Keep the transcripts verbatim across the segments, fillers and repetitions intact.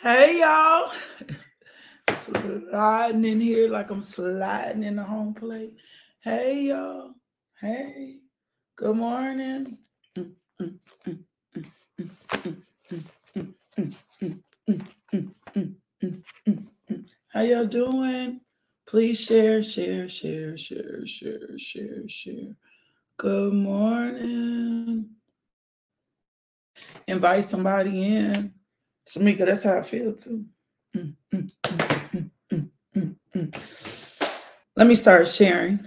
Hey y'all, sliding in here like I'm sliding in the home plate. Hey y'all, hey, good morning. Mm, mm, mm, mm, mm, mm, mm, mm, mm, mm, mm, mm, mm, mm, mm, mm. How y'all doing? Please share, share, share, share, share, share, share. Good morning. Invite somebody in. Shamika, that's how I feel too. Mm, mm, mm, mm, mm, mm, mm. Let me start sharing.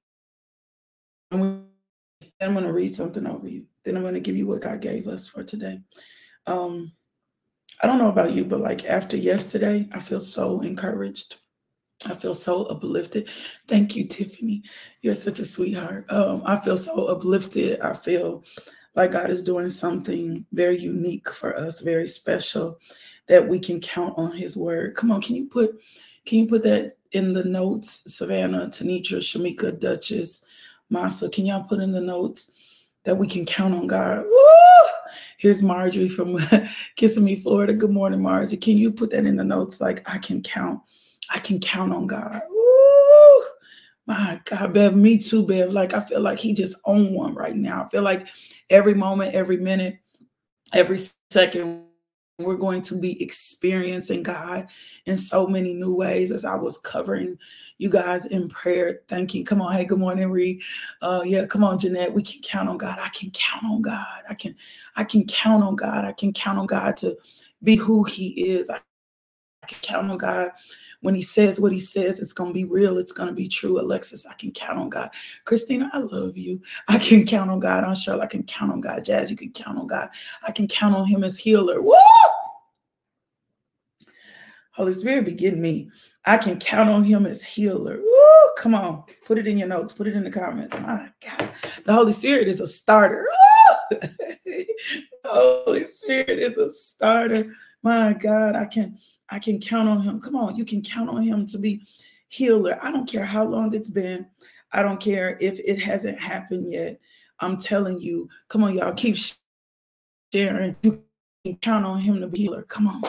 I'm going to read something over you. Then I'm going to give you what God gave us for today. Um, I don't know about you, but like after yesterday, I feel so encouraged. I feel so uplifted. Thank you, Tiffany. You're such a sweetheart. Um, I feel so uplifted. I feel like God is doing something very unique for us, very special, that we can count on His word. Come on, can you put can you put that in the notes, Savannah, Tanitra, Shamika, Duchess, Masa? Can y'all put in the notes that we can count on God? Woo! Here's Marjorie from Kissimmee, Florida. Good morning, Marjorie. Can you put that in the notes? Like I can count. I can count on God. Woo! My God, Bev, me too, Bev. Like, I feel like He just on one right now. I feel like every moment, every minute, every second, we're going to be experiencing God in so many new ways. As I was covering you guys in prayer, thanking, come on, hey, good morning, Ree. Uh, yeah, come on, Jeanette. We can count on God. I can count on God. I can, I can count on God. I can count on God to be who He is. I can count on God. When He says what He says, it's going to be real. It's going to be true. Alexis, I can count on God. Christina, I love you. I can count on God. On Cheryl, I can count on God. Jazz, you can count on God. I can count on Him as healer. Woo! Holy Spirit be getting me. I can count on Him as healer. Woo! Come on. Put it in your notes. Put it in the comments. My God. The Holy Spirit is a starter. Woo! The Holy Spirit is a starter. My God, I can I can count on Him. Come on, you can count on Him to be healer. I don't care how long it's been. I don't care if it hasn't happened yet. I'm telling you, come on, y'all, keep sharing. You can count on Him to be healer. Come on.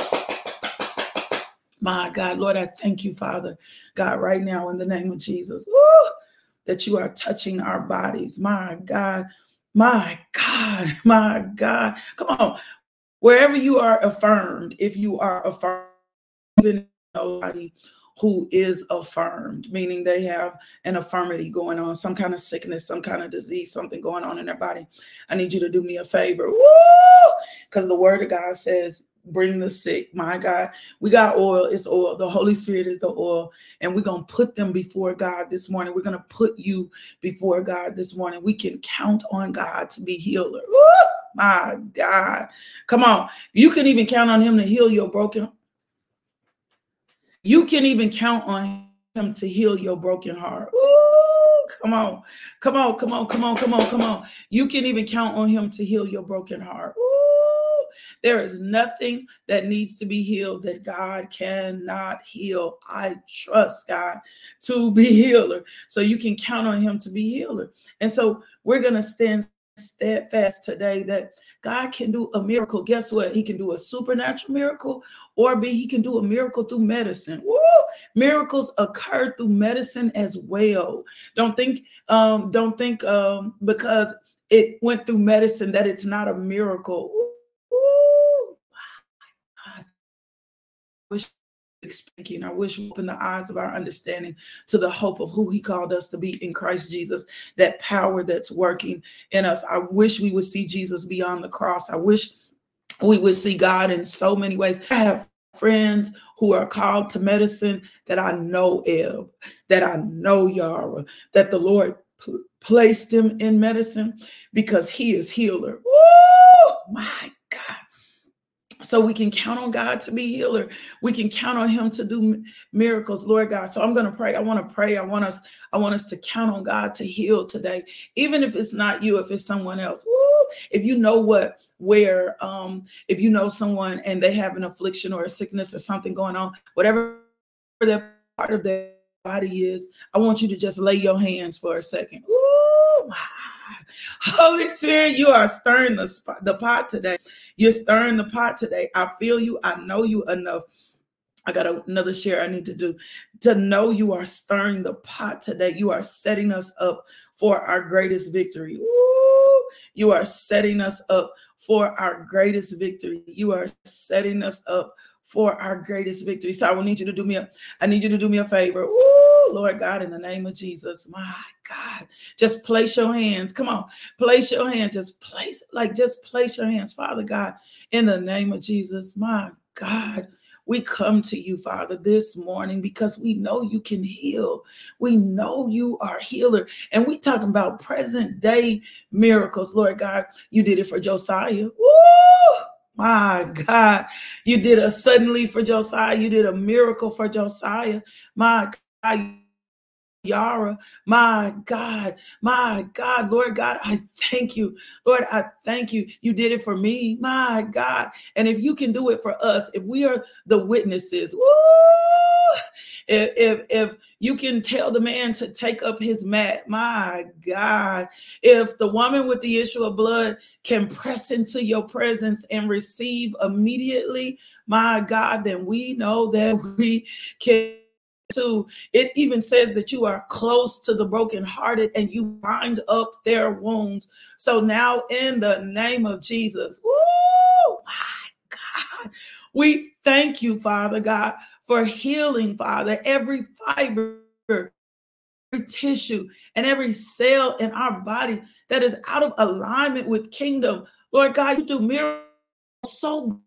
My God, Lord, I thank you, Father, God, right now in the name of Jesus, woo, that you are touching our bodies. My God, my God, my God. Come on. Wherever you are affirmed, if you are affirmed, even nobody who is affirmed, meaning they have an affirmity going on, some kind of sickness, some kind of disease, something going on in their body. I need you to do me a favor. Woo! Because the word of God says, bring the sick. My God, we got oil. It's oil. The Holy Spirit is the oil. And we're going to put them before God this morning. We're going to put you before God this morning. We can count on God to be healer. Woo! My God. Come on. You can even count on Him to heal your broken. You can even count on Him to heal your broken heart. Ooh, come on. Come on. Come on. Come on. Come on. Come on. You can even count on Him to heal your broken heart. Ooh, there is nothing that needs to be healed that God cannot heal. I trust God to be healer. So you can count on Him to be healer. And so we're going to stand steadfast today that God can do a miracle. Guess what? He can do a supernatural miracle, or B, He can do a miracle through medicine. Woo! Miracles occur through medicine as well. Don't think, um, don't think um, because it went through medicine that it's not a miracle. Woo! I wish Speaking. I wish we open the eyes of our understanding to the hope of who He called us to be in Christ Jesus, that power that's working in us. I wish we would see Jesus beyond the cross. I wish we would see God in so many ways. I have friends who are called to medicine that I know of, that I know Yara, that the Lord p- placed them in medicine because He is healer. Woo! My God. So we can count on God to be healer. We can count on Him to do miracles, Lord God. So I'm going to pray. I want to pray. I want us, I want us to count on God to heal today. Even if it's not you, if it's someone else. Woo! If you know what, where, um, if you know someone and they have an affliction or a sickness or something going on, whatever that part of their body is, I want you to just lay your hands for a second. Ooh, Holy Spirit, you are stirring the, spot, the pot today. You're stirring the pot today. I feel you. I know you enough. I got another share I need to do to know you are stirring the pot today. You are setting us up for our greatest victory. Woo! You are setting us up for our greatest victory. You are setting us up for our greatest victory. So I will need you to do me a, I need you to do me a favor. Woo, Lord God, in the name of Jesus, my God, just place your hands. Come on, place your hands. Just place, like, just place your hands, Father God, in the name of Jesus, my God. We come to you, Father, this morning because we know you can heal. We know you are a healer. And we talking about present day miracles, Lord God. You did it for Josiah. Woo! My God, you did a suddenly for Josiah. You did a miracle for Josiah. My God, Yara, my God, my God, Lord God, I thank you. Lord, I thank you. You did it for me, my God. And if you can do it for us, if we are the witnesses, woo, if, if, if you can tell the man to take up his mat, my God, if the woman with the issue of blood can press into your presence and receive immediately, my God, then we know that we can. To it even says that you are close to the brokenhearted and you bind up their wounds. So now in the name of Jesus, woo, my God, we thank you, Father God, for healing, Father, every fiber, every tissue, and every cell in our body that is out of alignment with kingdom. Lord God, you do miracles so good.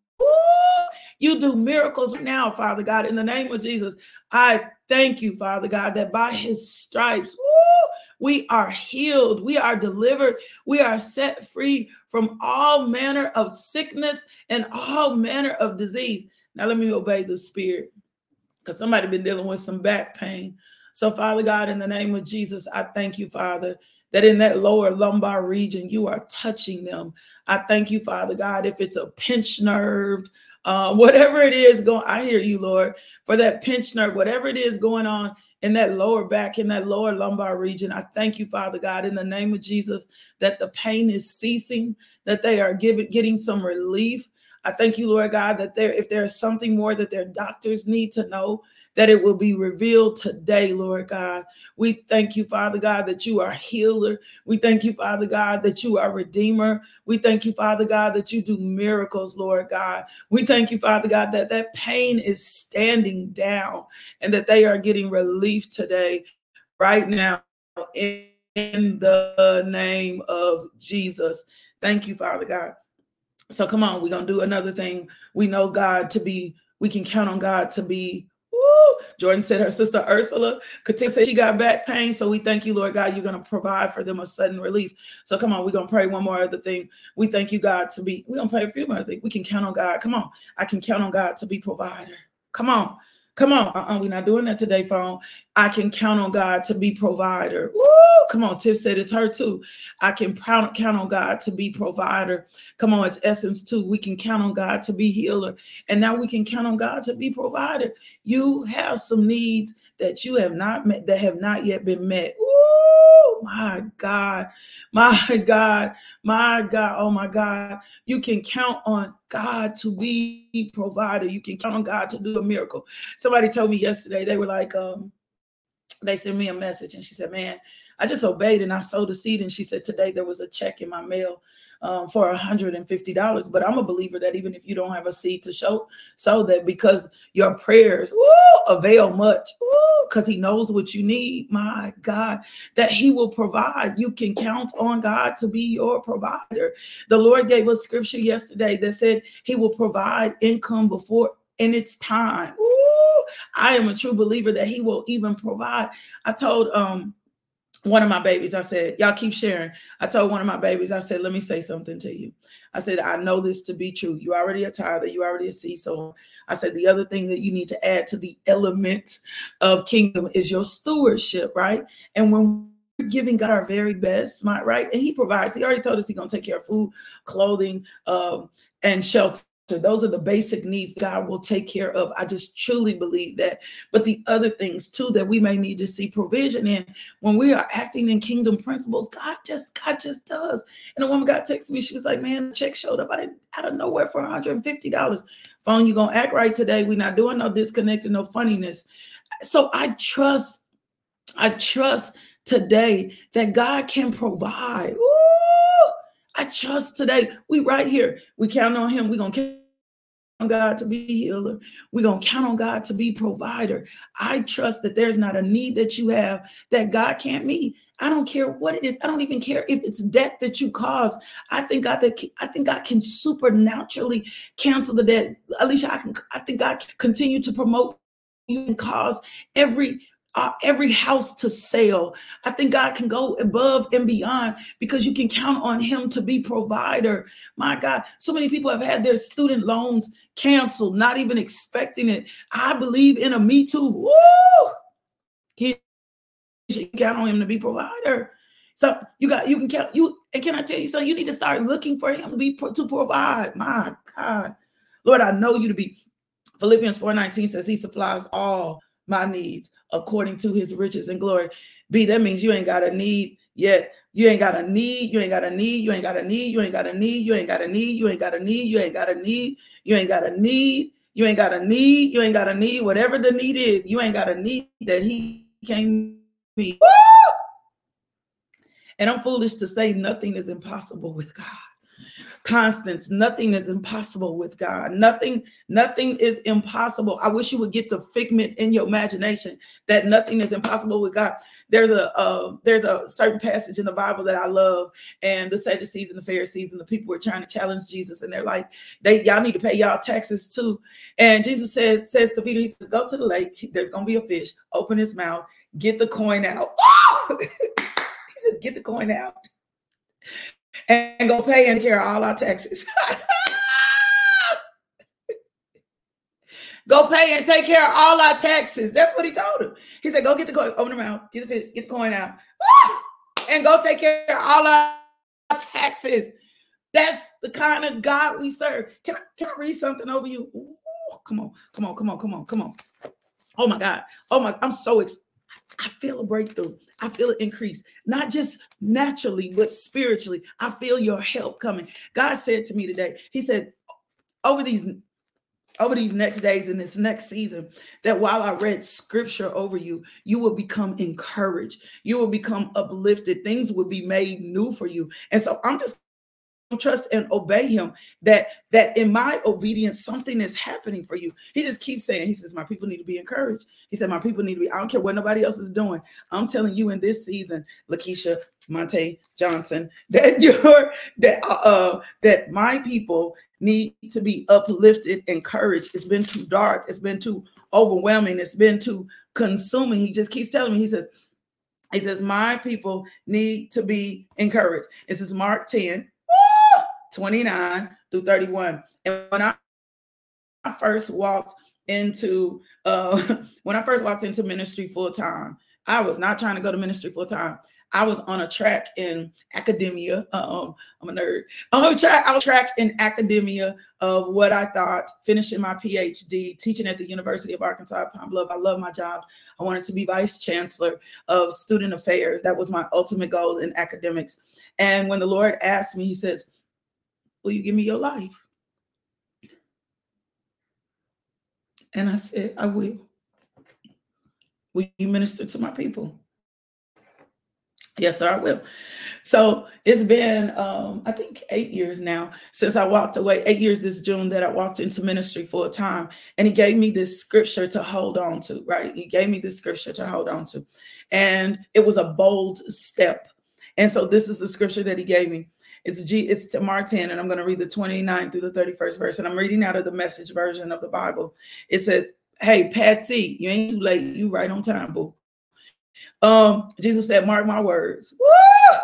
You do miracles now, Father God, in the name of Jesus. I thank you, Father God, that by his stripes, woo, we are healed. We are delivered. We are set free from all manner of sickness and all manner of disease. Now let me obey the Spirit, because somebody been dealing with some back pain. So, Father God, in the name of Jesus, I thank you, Father, that in that lower lumbar region, you are touching them. I thank you, Father God, if it's a pinched nerve, uh, whatever it is going, I hear you, Lord, for that pinched nerve, whatever it is going on in that lower back, in that lower lumbar region. I thank you, Father God, in the name of Jesus, that the pain is ceasing, that they are giving, getting some relief. I thank you, Lord God, that there, if there's something more that their doctors need to know, that it will be revealed today, Lord God. We thank you, Father God, that you are a healer. We thank you, Father God, that you are a redeemer. We thank you, Father God, that you do miracles, Lord God. We thank you, Father God, that that pain is standing down and that they are getting relief today, right now, in, in the name of Jesus. Thank you, Father God. So come on, we're going to do another thing. We know God to be, we can count on God to be, woo. Jordan said her sister Ursula, Katia said she got back pain. So we thank you, Lord God, you're going to provide for them a sudden relief. So come on, we're going to pray one more other thing. We thank you, God, to be, we're going to pray a few more things. We can count on God. Come on. I can count on God to be provider. Come on. Come on. Uh-uh, we're not doing that today, phone. I can count on God to be provider. Woo! Come on. Tiff said it's her too. I can count on God to be provider. Come on. It's Essence too. We can count on God to be healer. And now we can count on God to be provider. You have some needs that you have not met, that have not yet been met. Woo! My God. My God. My God. Oh my God. You can count on God to be provider. You can count on God to do a miracle. Somebody told me yesterday, they were like, um, they sent me a message and she said, man, I just obeyed and I sowed a seed. And she said, today there was a check in my mail um, for one hundred fifty dollars. But I'm a believer that even if you don't have a seed to show, so that because your prayers woo, avail much, because he knows what you need, my God, that he will provide. You can count on God to be your provider. The Lord gave us scripture yesterday that said he will provide income before in its time. Ooh, I am a true believer that he will even provide. I told um one of my babies, I said, y'all keep sharing. I told one of my babies, I said, let me say something to you. I said, I know this to be true. You already a tither, you already a seed sower. I said, the other thing that you need to add to the element of kingdom is your stewardship, right? And when we're giving God our very best, right? And he provides, he already told us he's going to take care of food, clothing, um, and shelter. Those are the basic needs God will take care of. I just truly believe that. But the other things too that we may need to see provision in when we are acting in kingdom principles, God just God just does. And a woman got texted me. She was like, "Man, the check showed up out of, out of nowhere for one hundred fifty dollars. Phone, you gonna act right today? We're not doing no disconnecting, no funniness." So I trust, I trust today that God can provide. Ooh, I trust today. We right here. We count on him. We're gonna count on God to be healer. We're going to count on God to be provider. I trust that there's not a need that you have that God can't meet. I don't care what it is. I don't even care if it's debt that you cause. I think God that I think God can supernaturally cancel the debt. Alicia, I can I think God can continue to promote you and cause every Uh, every house to sell. I think God can go above and beyond because you can count on him to be provider. My God, so many people have had their student loans canceled, not even expecting it. I believe in a Me Too. Woo! He should count on him to be provider. So you got, you can count you. And can I tell you something? You need to start looking for him to be to provide. My God, Lord, I know you to be. Philippians four nineteen says he supplies all my needs according to his riches and glory. B, that means you ain't got a need yet. You ain't got a need. You ain't got a need. You ain't got a need. You ain't got a need. You ain't got a need. You ain't got a need. You ain't got a need. You ain't got a need. You ain't got a need. You ain't got a need. Whatever the need is, you ain't got a need that he can't meet. Woo! And I'm foolish to say nothing is impossible with God. Constance, nothing is impossible with God. Nothing, nothing is impossible. I wish you would get the figment in your imagination that nothing is impossible with God. There's a uh, there's a certain passage in the Bible that I love, and the Sadducees and the Pharisees and the people were trying to challenge Jesus, and they're like, "They y'all need to pay y'all taxes too." And Jesus says says to Peter, he says, "Go to the lake. There's gonna be a fish. Open his mouth. Get the coin out." Oh! He said, "Get the coin out. And go pay and care of all our taxes." Go pay and take care of all our taxes. That's what he told him. He said, "Go get the coin, open them out, get the fish, get the coin out, and go take care of all our taxes." That's the kind of God we serve. Can I can I read something over you? Ooh, come on, come on, come on, come on, come on. Oh my God. Oh my, I'm so excited. I feel a breakthrough. I feel an increase, not just naturally, but spiritually. I feel your help coming. God said to me today, he said, over these, over these next days in this next season, that while I read scripture over you, you will become encouraged. You will become uplifted. Things will be made new for you. And so I'm just trust and obey him that that in my obedience something is happening for you. He just keeps saying, he says, "My people need to be encouraged." He said, "My people need to be, I don't care what nobody else is doing. I'm telling you in this season, Lakeisha Monte Johnson, that you're that uh, uh that my people need to be uplifted, encouraged. It's been too dark, it's been too overwhelming, it's been too consuming." He just keeps telling me, he says, he says, "My people need to be encouraged." This is Mark ten twenty-nine through thirty-one. And when I first walked into uh when I first walked into ministry full time, I was not trying to go to ministry full time. I was on a track in academia. Um, I'm a nerd. I'm on a track. I was track in academia of what I thought, finishing my P H D, teaching at the University of Arkansas at Pine Bluff. I love my job. I wanted to be vice chancellor of student affairs. That was my ultimate goal in academics. And when the Lord asked me, he says, "Will you give me your life?" And I said, "I will." "Will you minister to my people?" "Yes, sir, I will." So it's been, um, I think, eight years now since I walked away, eight years this June that I walked into ministry full time. And he gave me this scripture to hold on to, right? He gave me this scripture to hold on to. And it was a bold step. And so this is the scripture that he gave me. It's G, it's to Mark ten, and I'm going to read the twenty-ninth through the thirty-first verse. And I'm reading out of the Message version of the Bible. It says, "Hey, Patsy, you ain't too late. You right on time, boo." Um, Jesus said, "Mark my words." Woo!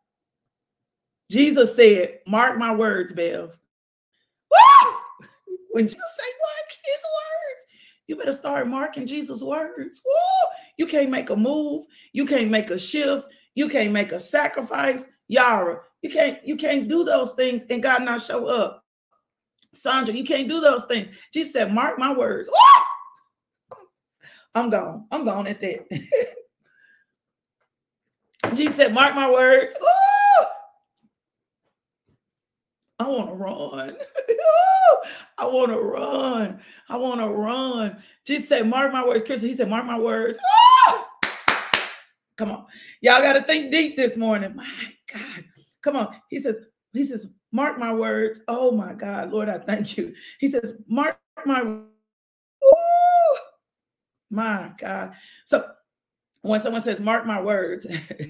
Jesus said, "Mark my words, Bev." Woo! When Jesus say mark his words, you better start marking Jesus' words. Woo! You can't make a move. You can't make a shift. You can't make a sacrifice. Yara, you can't, you can't do those things and God not show up. Sandra, you can't do those things. Jesus said, mark my words. Woo! I'm gone. I'm gone at that. Jesus said, mark my words. Woo! I want to run. I want to run. I want to run. Jesus said, mark my words. Christian, he said, mark my words. Come on. Y'all got to think deep this morning. My God. Come on. He says, he says, mark my words. Oh my God, Lord, I thank you. He says, mark my words. Ooh, my God. So when someone says, mark my words,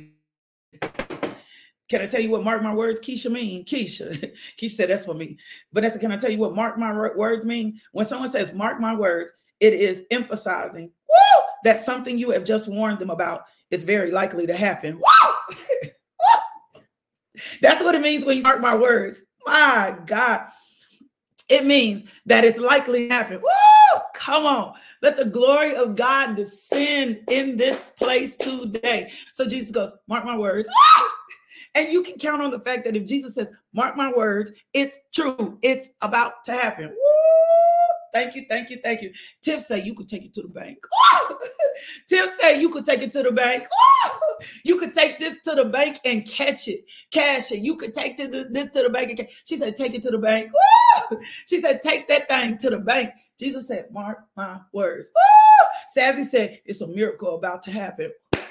can I tell you what mark my words, Keisha, mean? Keisha. Keisha said, that's for me. Vanessa, can I tell you what mark my words mean? When someone says, mark my words, it is emphasizing woo, that something you have just warned them about is very likely to happen. Woo! That's what it means when you mark my words. My God. It means that it's likely to happen. Woo! Come on. Let the glory of God descend in this place today. So Jesus goes, mark my words. Woo! And you can count on the fact that if Jesus says, mark my words, it's true. It's about to happen. Woo! Thank you, thank you, thank you. Tiff said you could take it to the bank. Tiff said you could take it to the bank. You could take this to the bank and catch it, cash it. You could take to the, this to the bank. And catch. She said, take it to the bank. She said, take that thing to the bank. Jesus said, mark my words. Sassy said, it's a miracle about to happen.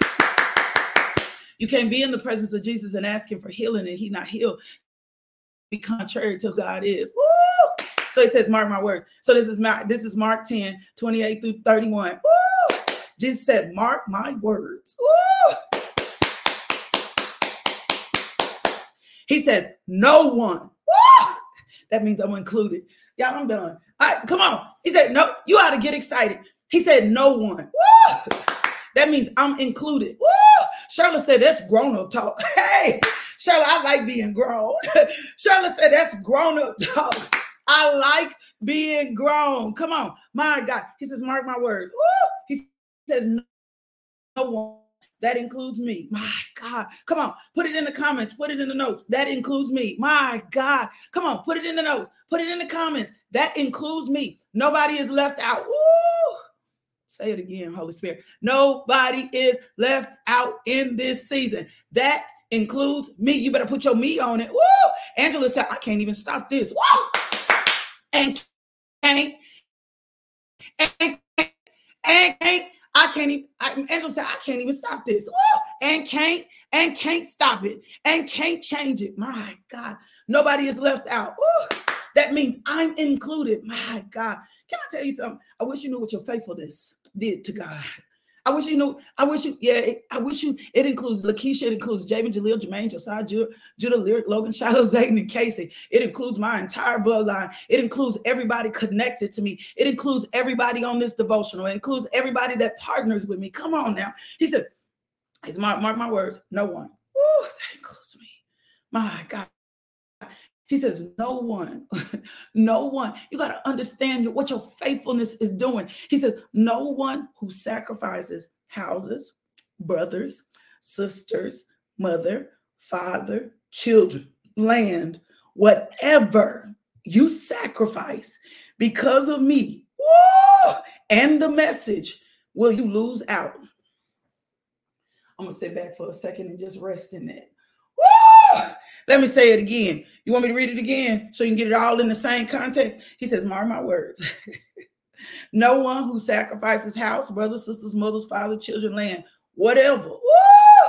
You can't be in the presence of Jesus and ask him for healing and he not healed. Be contrary to who God is. Woo! So he says, mark my words. So this is my, this is Mark ten, twenty-eight through thirty-one. Woo! Jesus said, mark my words. Woo! He says, no one. Woo! That means I'm included. Y'all, I'm done. All right, come on. He said, no, you ought to get excited. He said, no one. Woo! That means I'm included. Woo! Shirley said, that's grown-up talk. Hey, Shirley, I like being grown. Shirley said, that's grown-up talk. I like being grown. Come on. My God. He says, mark my words. Woo! He says, no, no one. That includes me. My God. Come on. Put it in the comments. Put it in the notes. That includes me. My God. Come on. Put it in the notes. Put it in the comments. That includes me. Nobody is left out. Woo! Say it again, Holy Spirit. Nobody is left out in this season. That includes me. You better put your me on it. Woo! Angela said, I can't even stop this. Woo! And can't, and, and, and can't, I can't even, I, Angela said, I can't even stop this. Woo! And can't, and can't stop it, and can't change it. My God, nobody is left out. Woo! That means I'm included. My God. Can I tell you something? I wish you knew what your faithfulness did to God. I wish you knew. I wish you, yeah, it, I wish you, it includes Lakeisha, it includes Javen, Jaleel, Jermaine, Josiah, Judah, Judah, Lyric, Logan, Shiloh, Zayden, and Casey. It includes my entire bloodline. It includes everybody connected to me. It includes everybody on this devotional. It includes everybody that partners with me. Come on now. He says, he's mark, mark my words, no one. Woo, that includes me. My God. He says, no one, no one. You got to understand what your faithfulness is doing. He says, no one who sacrifices houses, brothers, sisters, mother, father, children, land, whatever you sacrifice because of me, woo, and the message, will you lose out. I'm going to sit back for a second and just rest in that. Woo! Let me say it again. You want me to read it again so you can get it all in the same context? He says, mark my words. No one who sacrifices house, brothers, sisters, mothers, father, children, land, whatever. Woo!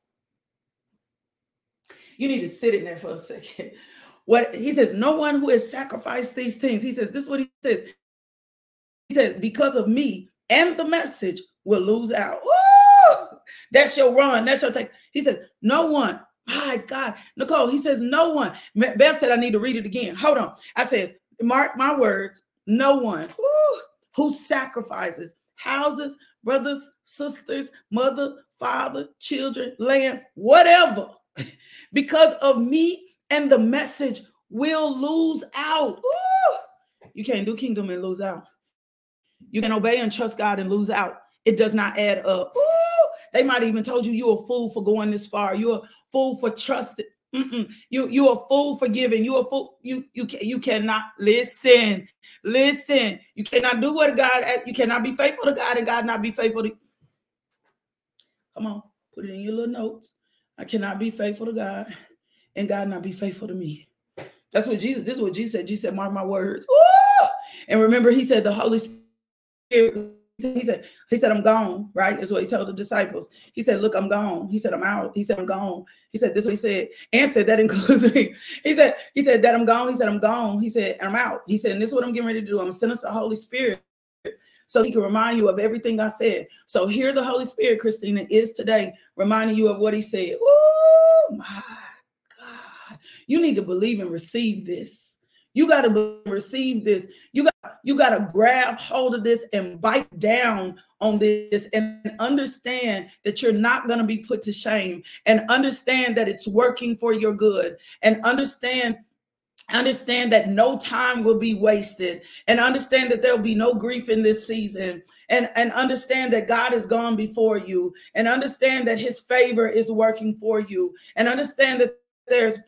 You need to sit in there for a second. What he says, no one who has sacrificed these things. He says, this is what he says. He says, because of me and the message will lose out. Woo! That's your run. That's your take. He says, no one. My God, Nicole, he says, no one. Beth said, I need to read it again. Hold on. I said, mark my words, no one woo, who sacrifices houses, brothers, sisters, mother, father, children, land, whatever, because of me and the message will lose out. Woo! You can't do kingdom and lose out. You can obey and trust God and lose out. It does not add up. Woo! They might even told you you're a fool for going this far. You're a fool for trusting. Mm-mm. You you a fool for giving. You a fool. You you can you cannot listen. Listen. You cannot do what God. You cannot be faithful to God and God not be faithful to. Come on, put it in your little notes. I cannot be faithful to God and God not be faithful to me. That's what Jesus. This is what Jesus said. Jesus said, "Mark my words." Woo! And remember, He said the Holy Spirit. He said, he said, I'm gone, right? That's what he told the disciples. He said, look, I'm gone. He said, I'm out. He said, I'm gone. He said, this is what he said. And said, that includes me. He said, he said that I'm gone. He said, I'm gone. He said, I'm out. He said, and this is what I'm getting ready to do. I'm going to send us the Holy Spirit so he can remind you of everything I said. So here the Holy Spirit, Christina, is today reminding you of what he said. Oh my God. You need to believe and receive this. You got to receive this. You got, you got to grab hold of this and bite down on this and understand that you're not going to be put to shame, and understand that it's working for your good, and understand Understand that no time will be wasted, and understand that there'll be no grief in this season, and, and understand that God has gone before you, and understand that his favor is working for you, and understand that there's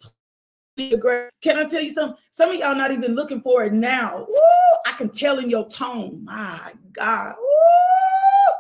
Can I tell you something? Some of y'all not even looking for it now. Woo! I can tell in your tone. My God. Woo!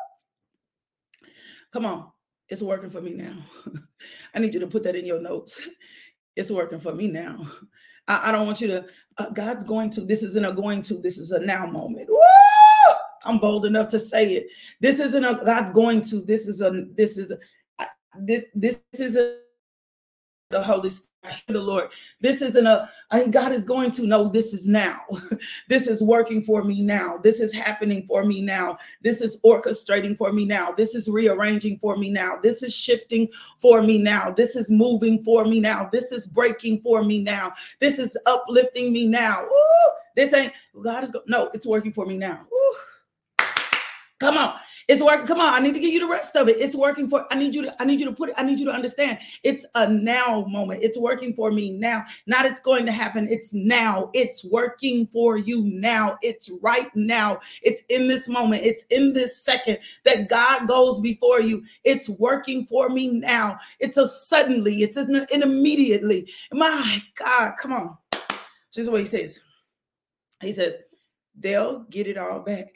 Come on. It's working for me now. I need you to put that in your notes. It's working for me now. I, I don't want you to, uh, God's going to, this isn't a going to, this is a now moment. Woo! I'm bold enough to say it. This isn't a God's going to, this is a, this is a, this, this is a, the Holy Spirit. I hear the Lord. This isn't a, I, God is going to know this is now. This is working for me now. This is happening for me now. This is orchestrating for me now. This is rearranging for me now. This is shifting for me now. This is moving for me now. This is breaking for me now. This is uplifting me now. Woo! This ain't, God is, go- no, it's working for me now. Woo! Come on. It's working. Come on. I need to give you the rest of it. It's working for, I need you to, I need you to put it, I need you to understand. It's a now moment. It's working for me now. Not it's going to happen. It's now. It's working for you now. It's right now. It's in this moment. It's in this second that God goes before you. It's working for me now. It's a suddenly, it's an, an immediately. My God, come on. This is what he says. He says, they'll get it all back.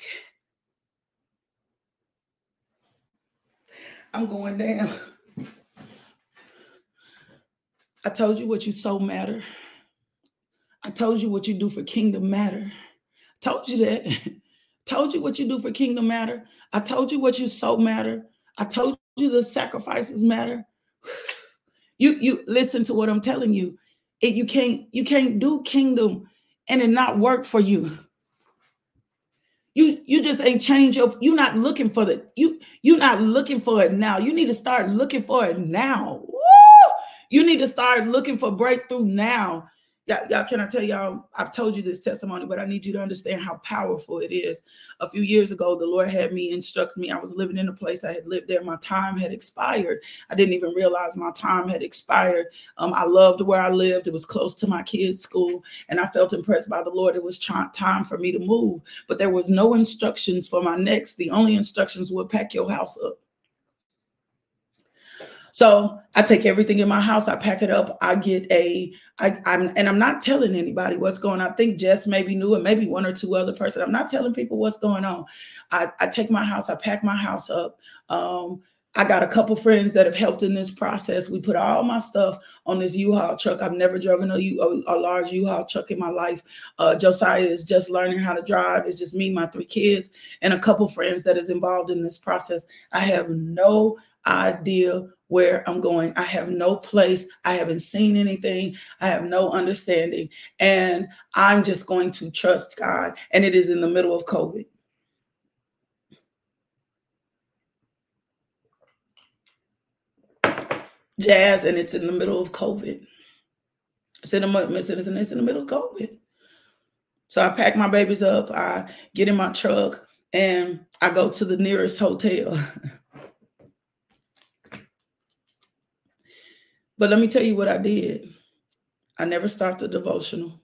I'm going down. I told you what you sow matter. I told you what you do for kingdom matter. Told you that. Told you what you do for kingdom matter. I told you what you sow matter. I told you the sacrifices matter. You you listen to what I'm telling you. It, you can't you can't do kingdom and it not work for you. You you just ain't change your, you're not looking for the, you you're not looking for it now. You need to start looking for it now. Woo! You need to start looking for breakthrough now. Y'all, y'all, can I tell y'all, I've told you this testimony, but I need you to understand how powerful it is. A few years ago, the Lord had me instruct me. I was living in a place I had lived there. My time had expired. I didn't even realize my time had expired. Um, I loved where I lived. It was close to my kids' school, and I felt impressed by the Lord. It was try- time for me to move, but there was no instructions for my next. The only instructions were pack your house up. So I take everything in my house, I pack it up, I get a, I, I'm, and I'm not telling anybody what's going on. I think Jess maybe knew, and maybe one or two other person. I'm not telling people what's going on. I, I take my house, I pack my house up. Um, I got a couple friends that have helped in this process. We put all my stuff on this U-Haul truck. I've never driven a, U, a, a large U-Haul truck in my life. Uh, Josiah is just learning how to drive. It's just me, my three kids, and a couple friends that is involved in this process. I have no idea where I'm going. I have no place. I haven't seen anything. I have no understanding. And I'm just going to trust God. And it is in the middle of COVID. Jazz, and it's in the middle of COVID. It's in the, it's in, it's in the middle of COVID. So I pack my babies up. I get in my truck and I go to the nearest hotel. But let me tell you what I did. I never stopped a devotional.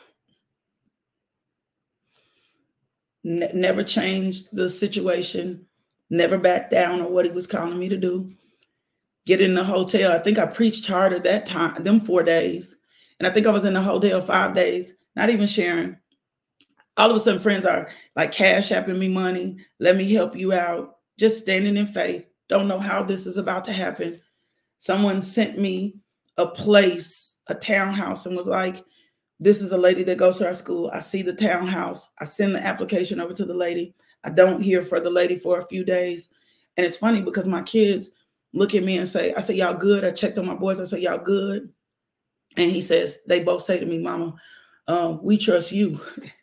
Ne- never changed the situation. Never backed down on what he was calling me to do. get in the hotel. I think I preached harder that time, them four days. And I think I was in the hotel five days, not even sharing. All of a sudden, friends are like cash apping me money. Let me help you out. Just standing in faith. Don't know how this is about to happen. Someone sent me a place, a townhouse, and was like, this is a lady that goes to our school. I see the townhouse. I send the application over to the lady. I don't hear from the lady for a few days. And it's funny because my kids look at me and say, I say, y'all good? I checked on my boys. I say, y'all good? And he says, they both say to me, Mama, um, we trust you.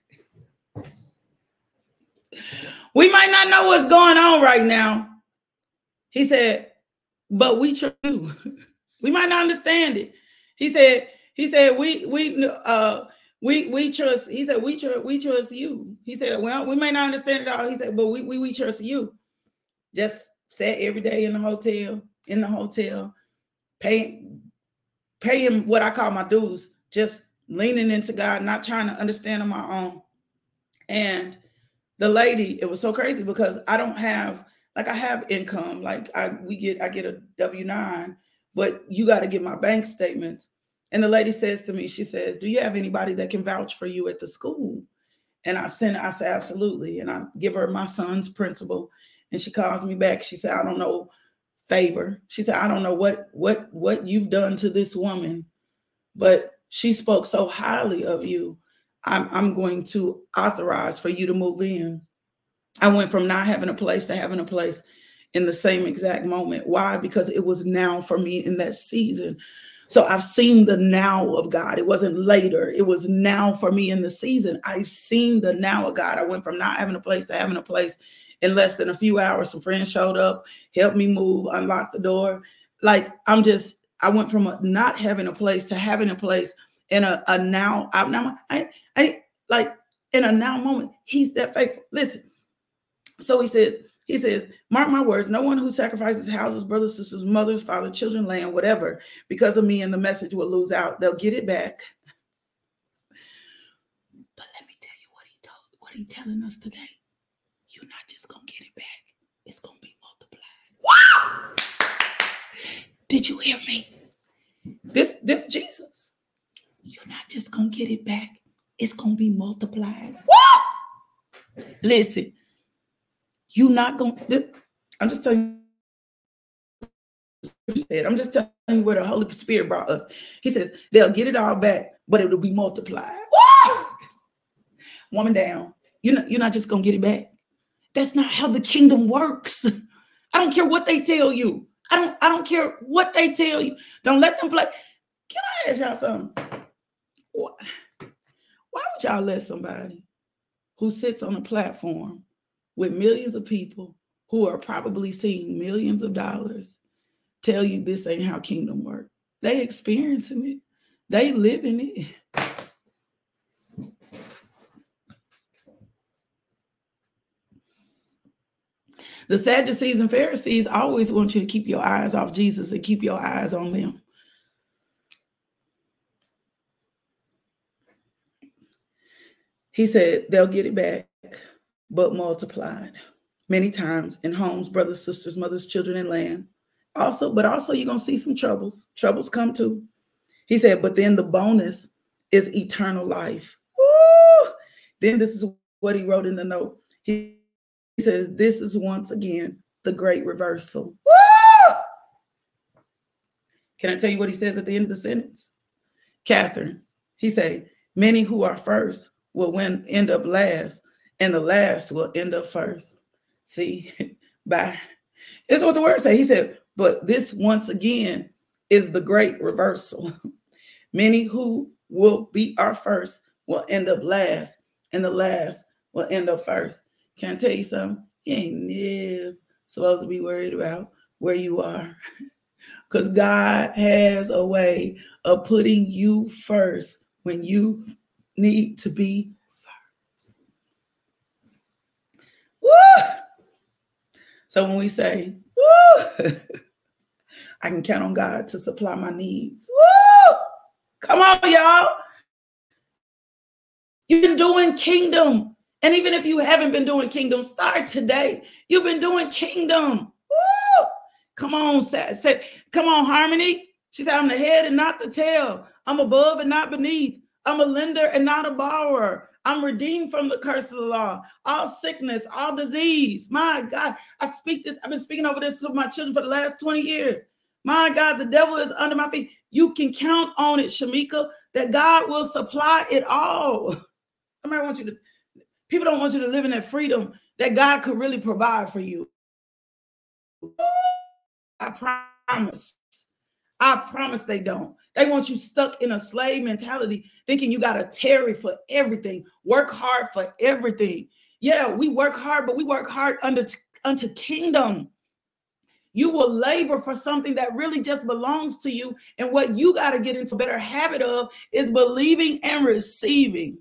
We might not know what's going on right now. He said, but we trust you. We might not understand it. He said, he said, we, we, uh, we, we trust, he said, we trust, we trust you. He said, well, we may not understand it all. He said, but we, we, we trust you. Just sat every day in the hotel, in the hotel, paying, paying what I call my dues, just leaning into God, not trying to understand on my own. And the lady, it was so crazy because I don't have, like I have income, like I, we get, I get a W nine, but you got to get my bank statements. And the lady says to me, she says, do you have anybody that can vouch for you at the school? And I send, I say, absolutely. And I give her my son's principal. And she calls me back. She said, I don't know, favor. She said, I don't know what, what, what you've done to this woman, but she spoke so highly of you. I'm, I'm going to authorize for you to move in. I went from not having a place to having a place in the same exact moment. Why? Because it was now for me in that season. So I've seen the now of God. It wasn't later. It was now for me in the season. I've seen the now of God. I went from not having a place to having a place in less than a few hours. Some friends showed up, helped me move, unlocked the door. Like I'm just, I went from a, not having a place to having a place in a, a now. I, now I, I like in a now moment. He's that faithful. Listen. So he says, he says, mark my words, no one who sacrifices houses, brothers, sisters, mothers, father, children, land, whatever, because of me and the message will lose out. They'll get it back. But let me tell you what he told, what he's telling us today. You're not just going to get it back. It's going to be multiplied. Wow! Did you hear me? This, this Jesus. You're not just going to get it back. It's going to be multiplied. Woo! Listen. You not going to, I'm just telling you, I'm just telling you where the Holy Spirit brought us. He says, they'll get it all back, but it will be multiplied. Woo! Woman down. You're not, you're not just going to get it back. That's not how the kingdom works. I don't care what they tell you. I don't, I don't care what they tell you. Don't let them play. Can I ask y'all something? Why, why would y'all let somebody who sits on a platform with millions of people who are probably seeing millions of dollars tell you this ain't how kingdom work? They experiencing it. They living it. The Sadducees and Pharisees always want you to keep your eyes off Jesus and keep your eyes on them. He said they'll get it back, but multiplied. Many times in homes, brothers, sisters, mothers, children, and land. Also, but also you're going to see some troubles. Troubles come too. He said, but then the bonus is eternal life. Woo! Then this is what he wrote in the note. He, he says, this is once again the great reversal. Woo! Can I tell you what he says at the end of the sentence? Catherine, he said, many who are first will win, end up last, and the last will end up first. See, bye. This is what the word says. He said, but this once again is the great reversal. Many who will be our first will end up last, and the last will end up first. Can I tell you something? You ain't never supposed to be worried about where you are. Because God has a way of putting you first when you need to be first. Woo! So when we say, woo, I can count on God to supply my needs. Woo! Come on, y'all. You've been doing kingdom. And even if you haven't been doing kingdom, start today. You've been doing kingdom. Woo! Come on, say, say, come on, Harmony. She said, I'm the head and not the tail. I'm above and not beneath. I'm a lender and not a borrower. I'm redeemed from the curse of the law. All sickness, all disease. My God, I speak this. I've been speaking over this to my children for the last twenty years. My God, the devil is under my feet. You can count on it, Shamika, that God will supply it all. I might want you to, people don't want you to live in that freedom that God could really provide for you. I promise. I promise they don't. They want you stuck in a slave mentality, thinking you got to tarry for everything, work hard for everything. Yeah, we work hard, but we work hard under unto kingdom. You will labor for something that really just belongs to you. And what you got to get into a better habit of is believing and receiving.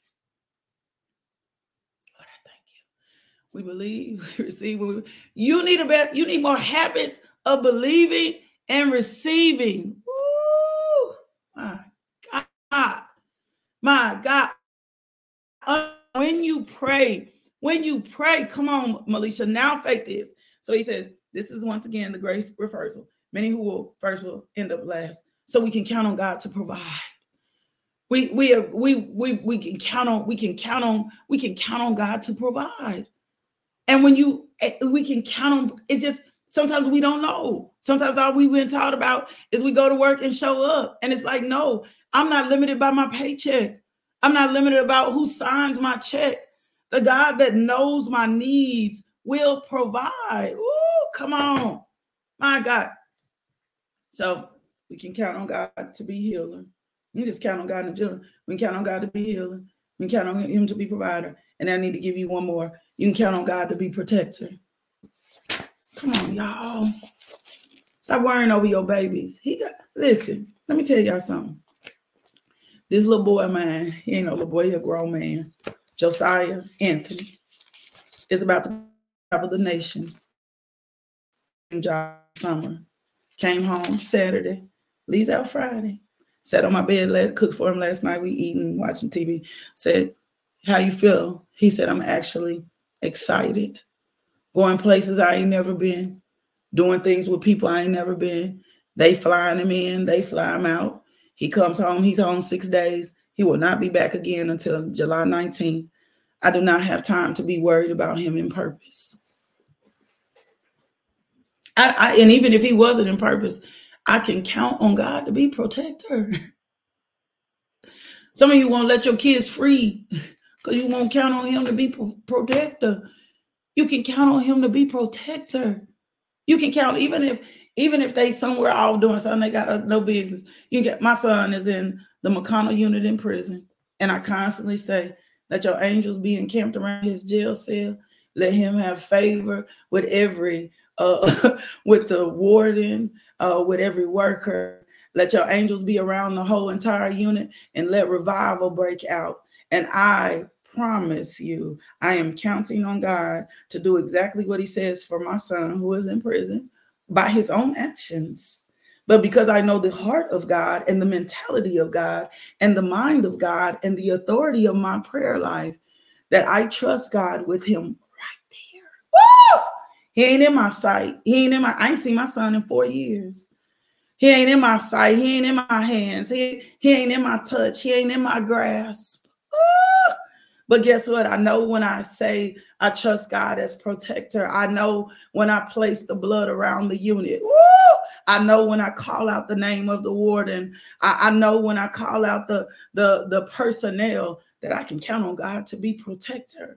God, I thank you. We believe, we receive. We, you need a better, you need more habits of believing and receiving. Woo, my God, my God. Uh, when you pray, when you pray, come on, Melisha, now faith is. So he says, this is once again the grace reversal. Many who will first will end up last. So we can count on God to provide. We we we we we can count on we can count on we can count on God to provide. And when you we can count on, it's just sometimes we don't know. Sometimes all we've been taught about is we go to work and show up. And it's like, no, I'm not limited by my paycheck. I'm not limited about who signs my check. The God that knows my needs will provide. Ooh, come on. My God. So we can count on God to be healer. You just count on God in general. We can count on God to be healer. We can count on him to be provider. And I need to give you one more. You can count on God to be protector. Come on, y'all. Stop worrying over your babies. He got, listen, let me tell y'all something. This little boy of mine, he ain't no little boy, he a grown man. Josiah Anthony is about to travel the nation in summer. Came home Saturday, leaves out Friday. Sat on my bed, cooked for him last night. We eating, watching T V. Said, how you feel? He said, I'm actually excited. Going places I ain't never been. Doing things with people I ain't never been. They flying him in, they fly him out. He comes home, he's home six days. He will not be back again until July nineteenth. I do not have time to be worried about him in purpose. I, I, and even if he wasn't in purpose, I can count on God to be protector. Some of you won't let your kids free because you won't count on him to be pro- protector. You can count on him to be protector. You can count even if even if they somewhere all doing something they got uh, no business. You get my son is in the McConnell unit in prison, and I constantly say, let your angels be encamped around his jail cell. Let him have favor with every uh, with the warden, uh, with every worker. Let your angels be around the whole entire unit, and let revival break out. And I promise you, I am counting on God to do exactly what he says for my son who is in prison by his own actions. But because I know the heart of God and the mentality of God and the mind of God and the authority of my prayer life, that I trust God with him right there. Woo! He ain't in my sight. He ain't in my, I ain't seen my son in four years. He ain't in my sight. He ain't in my hands. He, he ain't in my touch. He ain't in my grasp. Woo! But guess what? I know when I say I trust God as protector. I know when I place the blood around the unit. Woo! I know when I call out the name of the warden. I, I know when I call out the, the, the personnel that I can count on God to be protector.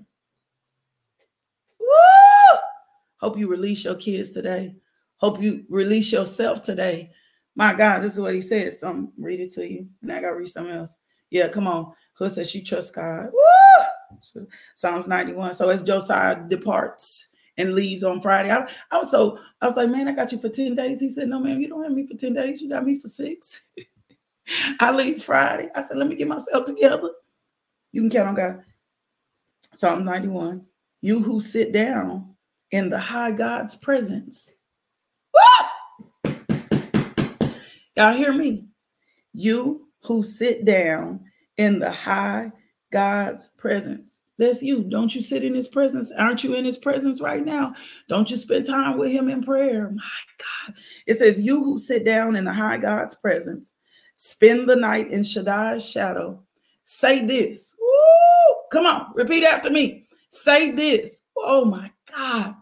Woo! Hope you release your kids today. Hope you release yourself today. My God, this is what he said. So I'm read it to you. And I got to read something else. Yeah, come on. Hood says she trusts God. Woo! Psalms ninety-one. So as Josiah departs and leaves on Friday, I, I was so, I was like, man, I got you for ten days. He said, no, ma'am, you don't have me for ten days. You got me for six. I leave Friday. I said, let me get myself together. You can count on God. Psalm ninety-one. You who sit down in the high God's presence. Woo! Y'all hear me? You who sit down in the high God's presence. That's you. Don't you sit in his presence? Aren't you in his presence right now? Don't you spend time with him in prayer? My God. It says, you who sit down in the high God's presence, spend the night in Shaddai's shadow. Say this. Woo! Come on, repeat after me. Say this. Oh my God.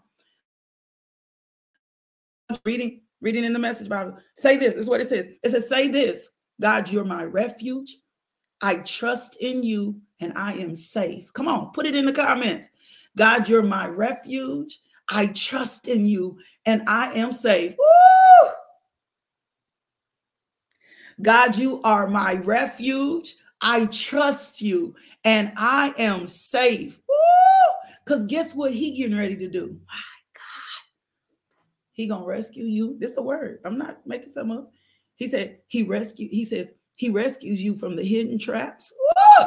Reading, reading in the Message Bible. Say this. This is what it says. It says, say this. God, you're my refuge. I trust in you and I am safe. Come on, put it in the comments. God, you're my refuge. I trust in you and I am safe. Woo! God, you are my refuge. I trust you and I am safe. Woo! Because guess what he getting ready to do? My God. He gonna rescue you. This is the word. I'm not making something up. He said he rescued. He says he rescues you from the hidden traps. Woo!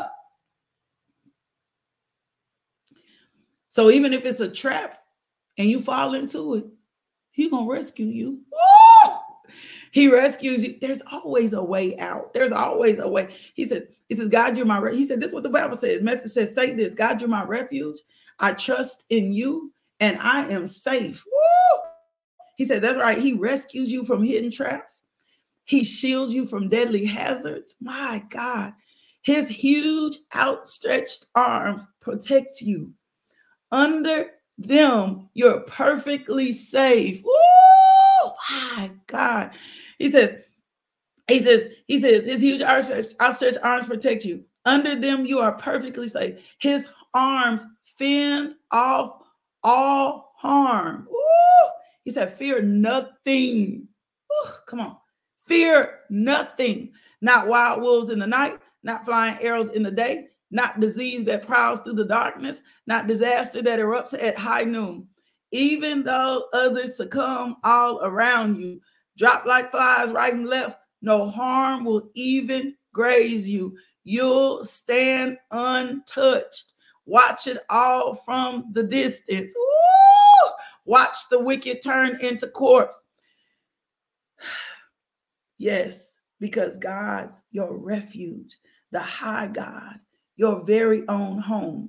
So even if it's a trap and you fall into it, he gonna rescue you. Woo! He rescues you. There's always a way out. There's always a way. He said, he says, God, you're my, re-. he said, this is what the Bible says. Message says, say this, God, you're my refuge. I trust in you and I am safe. Woo! He said, that's right. He rescues you from hidden traps. He shields you from deadly hazards. My God, his huge outstretched arms protect you. Under them, you're perfectly safe. Woo! My God. He says, he says, he says, his huge outstretched, outstretched arms protect you. Under them, you are perfectly safe. His arms fend off all harm. Woo! He said, fear nothing. Woo! Come on. Fear nothing. Not wild wolves in the night, not flying arrows in the day, not disease that prowls through the darkness, not disaster that erupts at high noon. Even though others succumb all around you, drop like flies right and left, no harm will even graze you. You'll stand untouched. Watch it all from the distance. Woo! Watch the wicked turn into corpse. Yes, because God's your refuge, the high God, your very own home.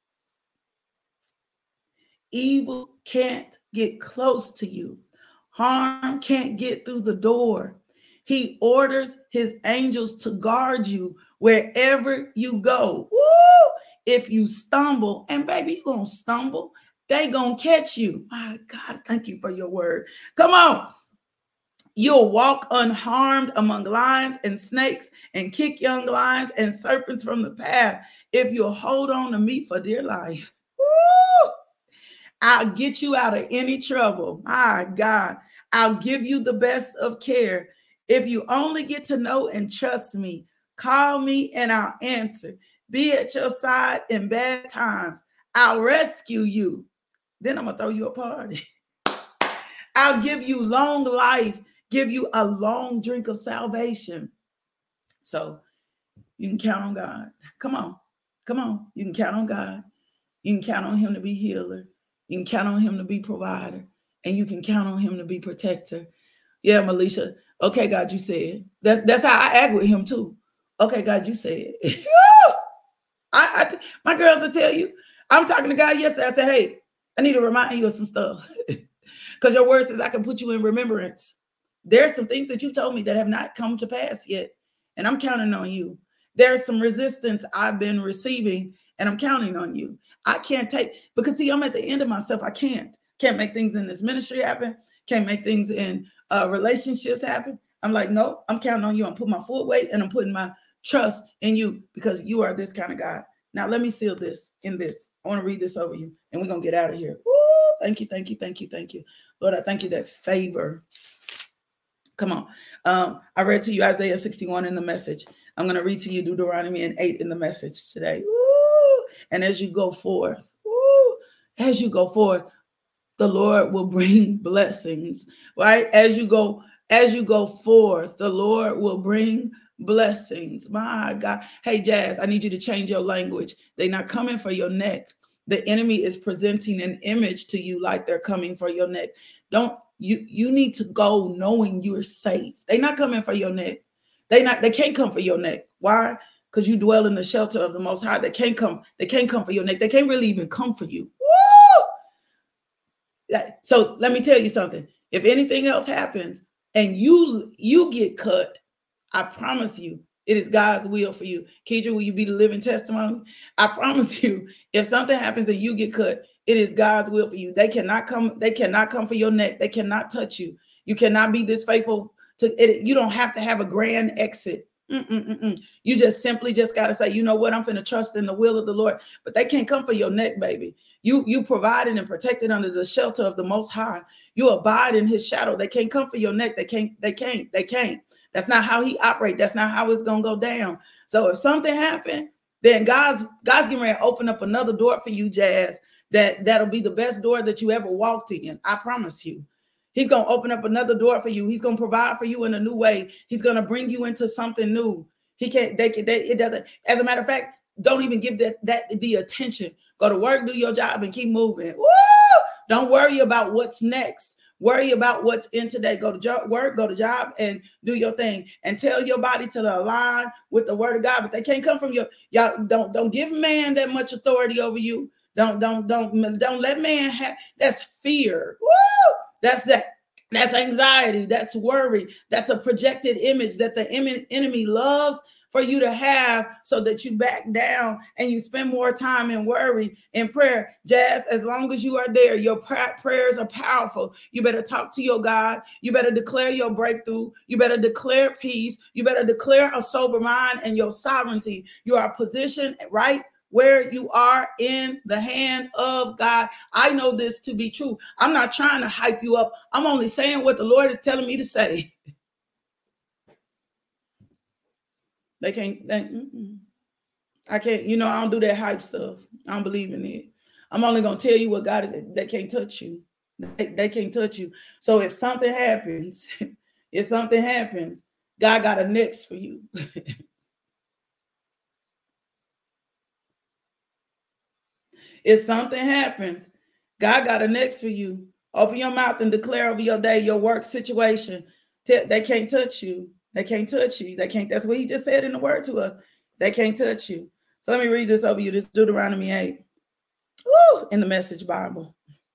Evil can't get close to you. Harm can't get through the door. He orders his angels to guard you wherever you go. Woo! If you stumble, and baby, you're going to stumble, they going to catch you. My God, thank you for your word. Come on. You'll walk unharmed among lions and snakes and kick young lions and serpents from the path if you'll hold on to me for dear life. Woo! I'll get you out of any trouble. My God, I'll give you the best of care. If you only get to know and trust me, call me and I'll answer. Be at your side in bad times. I'll rescue you. Then I'm going to throw you a party. I'll give you long life. Give you a long drink of salvation. So you can count on God. Come on. Come on. You can count on God. You can count on him to be healer. You can count on him to be provider. And you can count on him to be protector. Yeah, Melisha. Okay, God, you said. That, that's how I act with him too. Okay, God, you said. I, I, my girls will tell you. I'm talking to God yesterday. I said, hey, I need to remind you of some stuff. Because your word says I can put you in remembrance. There's some things that you've told me that have not come to pass yet. And I'm counting on you. There's some resistance I've been receiving and I'm counting on you. I can't take, because see, I'm at the end of myself. I can't, can't make things in this ministry happen. Can't make things in uh, relationships happen. I'm like, no, I'm counting on you. I'm putting my full weight and I'm putting my trust in you because you are this kind of God. Now let me seal this in this. I want to read this over you and we're going to get out of here. Woo! Thank you. Thank you. Thank you. Thank you. Lord, I thank you that favor. Come on. Um, I read to you Isaiah sixty-one in the Message. I'm going to read to you Deuteronomy and eight in the Message today. Woo! And as you go forth, woo, as you go forth, the Lord will bring blessings, right? As you go, as you go forth, the Lord will bring blessings. My God. Hey, Jazz, I need you to change your language. They're not coming for your neck. The enemy is presenting an image to you like they're coming for your neck. Don't you you need to go knowing you're safe. They're not coming for your neck. They not they can't come for your neck. Why? because you dwell in the shelter of the Most High. They can't come. They can't come for your neck. They can't really even come for you. Woo! So let me tell you something. If anything else happens and you you get cut, I promise you, it is God's will for you. Kedra, will you be the living testimony? I promise you, if something happens and you get cut, it is God's will for you. They cannot come. They cannot come for your neck. They cannot touch you. You cannot be disfaithful to it. You don't have to have a grand exit. Mm-mm-mm-mm. You just simply just got to say, you know what? I'm finna trust in the will of the Lord. But they can't come for your neck, baby. You you provided and protected under the shelter of the Most High. You abide in His shadow. They can't come for your neck. They can't. They can't. They can't. That's not how He operates. That's not how it's gonna go down. So if something happened, then God's God's getting ready to open up another door for you, Jazz. That that'll be the best door that you ever walked in. I promise you. He's going to open up another door for you. He's going to provide for you in a new way. He's going to bring you into something new. He can't, they can, they, it doesn't, as a matter of fact, don't even give that, that the attention. Go to work, do your job, and keep moving. Woo! Don't worry about what's next. Worry about what's in today. Go to job, work, go to job, and do your thing. And tell your body to align with the word of God. But they can't come from your, y'all don't, don't give man that much authority over you. Don't, don't, don't, don't let man have, that's fear. Woo! That's that. That's anxiety. That's worry. That's a projected image that the enemy loves for you to have so that you back down and you spend more time in worry and prayer. Jazz, as long as you are there, your prayers are powerful. You better talk to your God. You better declare your breakthrough. You better declare peace. You better declare a sober mind and your sovereignty. You are positioned right where you are in the hand of God. I know this to be true. I'm not trying to hype you up. I'm only saying what the Lord is telling me to say. They can't, they, I can't, you know, I don't do that hype stuff. I don't believe in it. I'm only going to tell you what God is. They can't touch you. They, they can't touch you. So if something happens, if something happens, God got a next for you. If something happens, God got a next for you. Open your mouth and declare over your day, your work situation. They can't touch you. They can't touch you. They can't. That's what He just said in the word to us. They can't touch you. So let me read this over you. This Deuteronomy eight. Woo, in the Message Bible.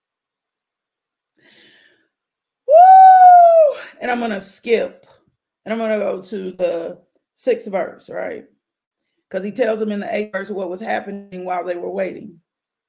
Woo! And I'm going to skip. And I'm going to go to the sixth verse, right? Because he tells them in the eighth verse what was happening while they were waiting.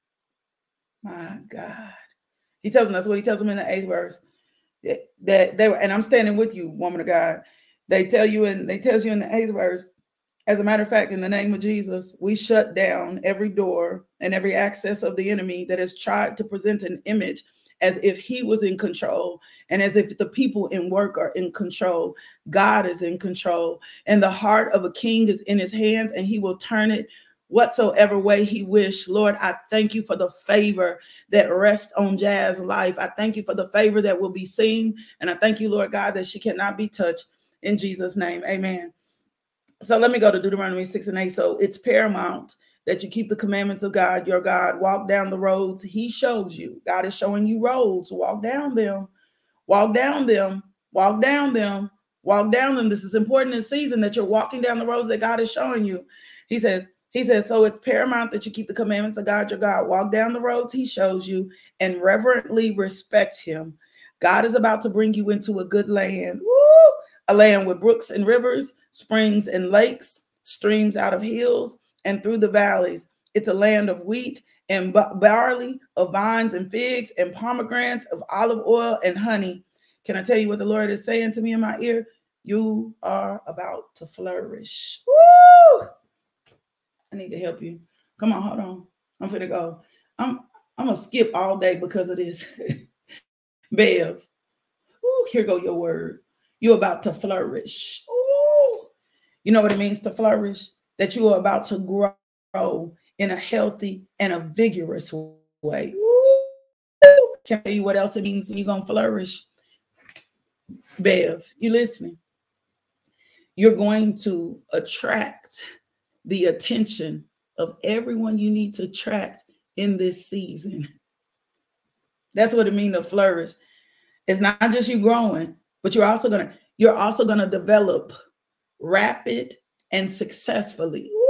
My God. He tells them, that's what he tells them in the eighth verse. That, that they were, and I'm standing with you, woman of God. They tell you in, they tells you in the eighth verse, as a matter of fact, in the name of Jesus, we shut down every door and every access of the enemy that has tried to present an image as if he was in control and as if the people in work are in control. God is in control, and the heart of a king is in his hands, and he will turn it whatsoever way he wish. Lord, I thank you for the favor that rests on Jazz's life. I thank you for the favor that will be seen. And I thank you, Lord God, that she cannot be touched. In Jesus' name, amen. So let me go to Deuteronomy six and eight. So it's paramount that you keep the commandments of God, your God. Walk down the roads he shows you. God is showing you roads. Walk down them. Walk down them. Walk down them. Walk down them. This is important in season that you're walking down the roads that God is showing you. He says, He says, so it's paramount that you keep the commandments of God, your God. Walk down the roads he shows you and reverently respect him. God is about to bring you into a good land. Woo! A land with brooks and rivers, springs and lakes, streams out of hills and through the valleys. It's a land of wheat and barley, of vines and figs and pomegranates, of olive oil and honey. Can I tell you what the Lord is saying to me in my ear? You are about to flourish. Woo! I need to help you. Come on, hold on. I'm finna go. I'm I'm gonna skip all day because of this. Bev, ooh, here go your word. You're about to flourish. Ooh. You know what it means to flourish? That you are about to grow in a healthy and a vigorous way. Ooh. Can I tell you what else it means when you're gonna flourish? Bev, you listening? You're going to attract the attention of everyone you need to attract in this season. That's what it means to flourish. It's not just you growing, but you're also gonna you're also gonna develop rapid and successfully. Woo!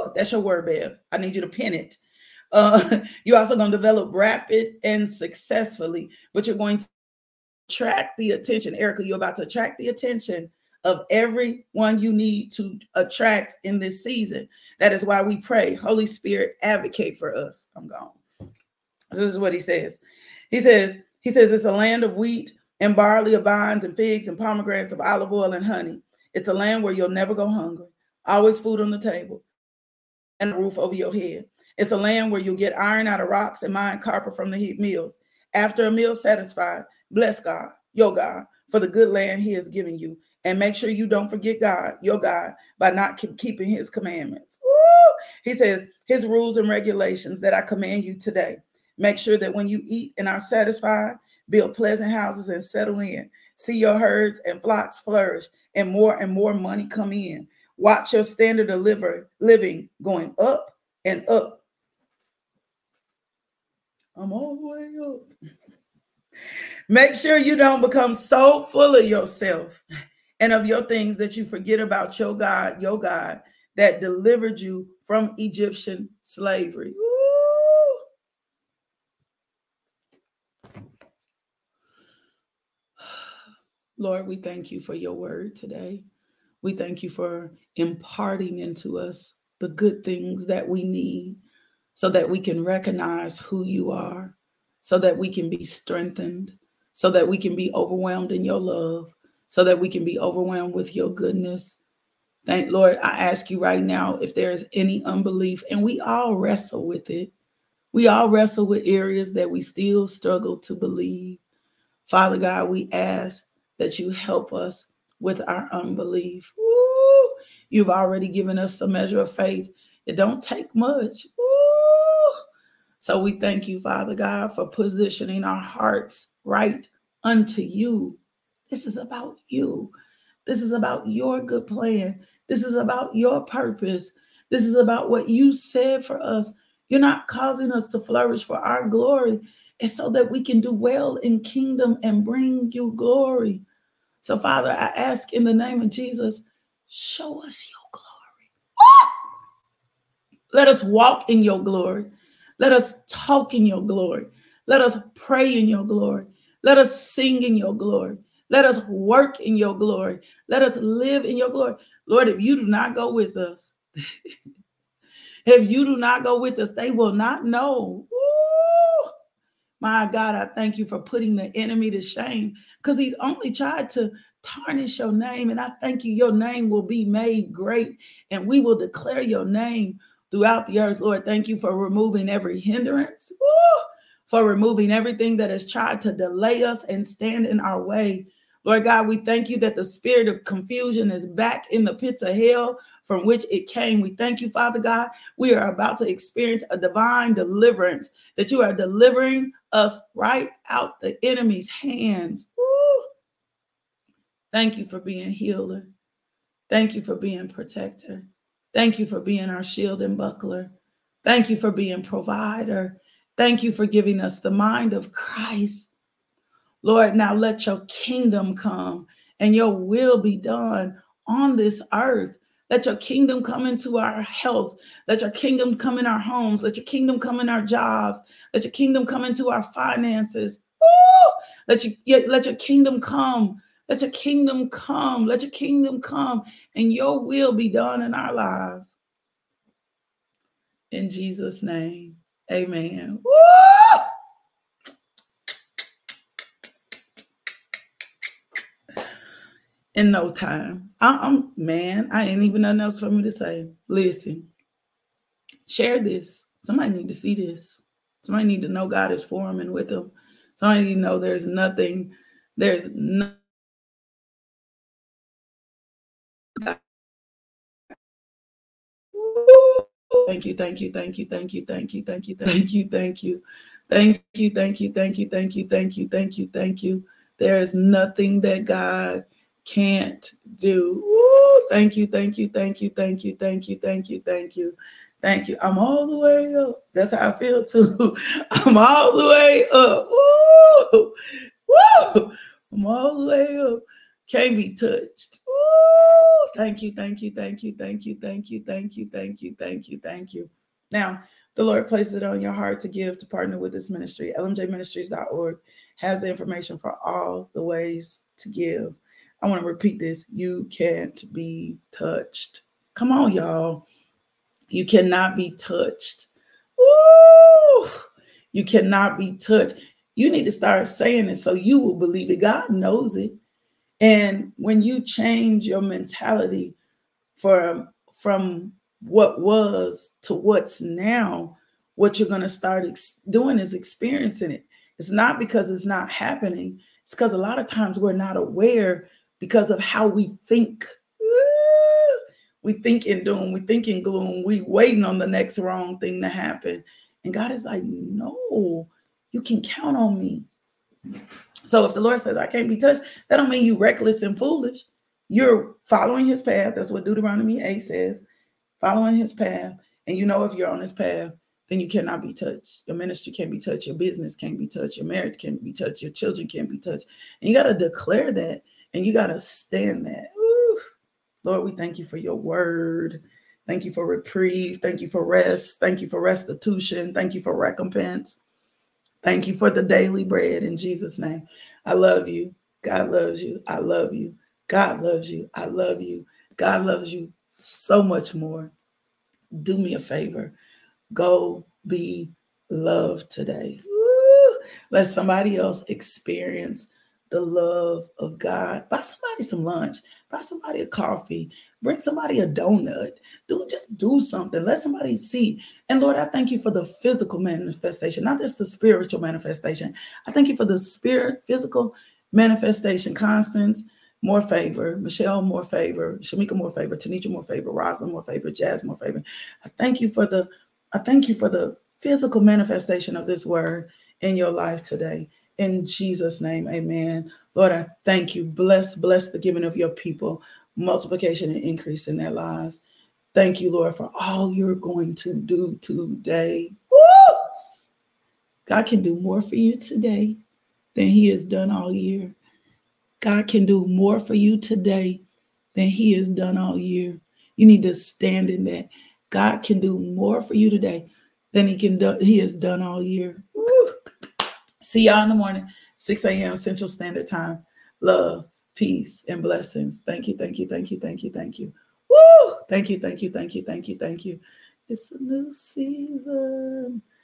Woo! That's your word, Bev. I need you to pin it. Uh, you're also going to develop rapid and successfully, but you're going to attract the attention. Erica, you're about to attract the attention of everyone you need to attract in this season. That is why we pray, Holy Spirit, advocate for us. I'm gone. This is what he says. He says, he says, it's a land of wheat and barley, of vines and figs and pomegranates, of olive oil and honey. It's a land where you'll never go hungry. Always food on the table and a roof over your head. It's a land where you'll get iron out of rocks and mine copper from the heat mills. After a meal satisfied, bless God, your God, for the good land he has given you. And make sure you don't forget God, your God, by not keep keeping his commandments. Woo! He says, his rules and regulations that I command you today. Make sure that when you eat and are satisfied, build pleasant houses and settle in. See your herds and flocks flourish and more and more money come in. Watch your standard of living going up and up. I'm all the way up. Make sure you don't become so full of yourself and of your things that you forget about your God, your God that delivered you from Egyptian slavery. Woo! Lord, we thank you for your word today. We thank you for imparting into us the good things that we need so that we can recognize who you are, so that we can be strengthened, so that we can be overwhelmed in your love, so that we can be overwhelmed with your goodness. Thank Lord, I ask you right now if there is any unbelief, and we all wrestle with it. We all wrestle with areas that we still struggle to believe. Father God, we ask that you help us with our unbelief. Woo! You've already given us a measure of faith. It don't take much. Woo! So we thank you, Father God, for positioning our hearts right unto you. This is about you. This is about your good plan. This is about your purpose. This is about what you said for us. You're not causing us to flourish for our glory. It's so that we can do well in kingdom and bring you glory. So, Father, I ask in the name of Jesus, show us your glory. Let us walk in your glory. Let us talk in your glory. Let us pray in your glory. Let us sing in your glory. Let us work in your glory. Let us live in your glory. Lord, if you do not go with us, if you do not go with us, they will not know. Woo! My God, I thank you for putting the enemy to shame because he's only tried to tarnish your name. And I thank you, your name will be made great and we will declare your name throughout the earth. Lord, thank you for removing every hindrance, woo, for removing everything that has tried to delay us and stand in our way. Lord God, we thank you that the spirit of confusion is back in the pits of hell from which it came. We thank you, Father God. We are about to experience a divine deliverance, that you are delivering us right out the enemy's hands. Woo. Thank you for being healer. Thank you for being protector. Thank you for being our shield and buckler. Thank you for being provider. Thank you for giving us the mind of Christ. Lord, now let your kingdom come and your will be done on this earth. Let your kingdom come into our health. Let your kingdom come in our homes. Let your kingdom come in our jobs. Let your kingdom come into our finances. Woo! Let, you, let your kingdom come. Let your kingdom come. Let your kingdom come and your will be done in our lives. In Jesus' name, amen. Woo! In no time. I, I'm, man, I ain't even nothing else for me to say. Listen, share this. Somebody need to see this. Somebody need to know God is for them and with them. Somebody need to know there's nothing, there's no. Thank you, thank you, thank you, thank you, thank you, thank you, thank you, thank you, thank you, thank you, thank you, thank you, thank you, thank you, thank you. There is nothing that God can't do. Woo! Thank you, thank you, thank you, thank you, thank you, thank you, thank you, thank you. I'm all the way up. That's how I feel too. I'm all the way up. Woo! Woo! I'm all the way up. can't be touched. Woo! Thank you, thank you, thank you, thank you, thank you, thank you, thank you, thank you, thank you. Now, the Lord places it on your heart to give, to partner with this ministry. L M J ministries dot org has the information for all the ways to give. I want to repeat this. You can't be touched. Come on, y'all. You cannot be touched. Woo! You cannot be touched. You need to start saying it so you will believe it. God knows it. And when you change your mentality from, from what was to what's now, what you're going to start ex- doing is experiencing it. It's not because it's not happening. It's because a lot of times we're not aware because of how we think. We think in doom, we think in gloom, we waiting on the next wrong thing to happen. And God is like, no, you can count on me. So if the Lord says I can't be touched, that don't mean you reckless and foolish. You're following his path. That's what Deuteronomy eight says, following his path. And you know, if you're on his path, then you cannot be touched. Your ministry can't be touched. Your business can't be touched. Your marriage can't be touched. Your children can't be touched. And you got to declare that, and you got to stand that. Woo. Lord, we thank you for your word. Thank you for reprieve. Thank you for rest. Thank you for restitution. Thank you for recompense. Thank you for the daily bread in Jesus' name. I love you. God loves you. I love you. God loves you. I love you. God loves you so much more. Do me a favor. Go be loved today. Woo! Let somebody else experience the love of God. Buy somebody some lunch. Buy somebody a coffee. Bring somebody a donut. Do just do something. Let somebody see. And Lord, I thank you for the physical manifestation, not just the spiritual manifestation. I thank you for the spirit, physical manifestation. Constance, more favor. Michelle, more favor. Shamika, more favor. Tanisha, more favor. Rosalind, more favor. Jazz, more favor. I thank you for the I thank you for the physical manifestation of this word in your life today. In Jesus' name, amen. Lord, I thank you. Bless, bless the giving of your people, multiplication and increase in their lives. Thank you, Lord, for all you're going to do today. Woo! God can do more for you today than he has done all year. God can do more for you today than he has done all year. You need to stand in that. God can do more for you today than he can do, he has done all year. Woo. See y'all in the morning, six a.m. Central Standard Time. Love, peace, and blessings. Thank you, thank you, thank you, thank you, thank you. Woo! Thank you, thank you, thank you, thank you, thank you. It's a new season.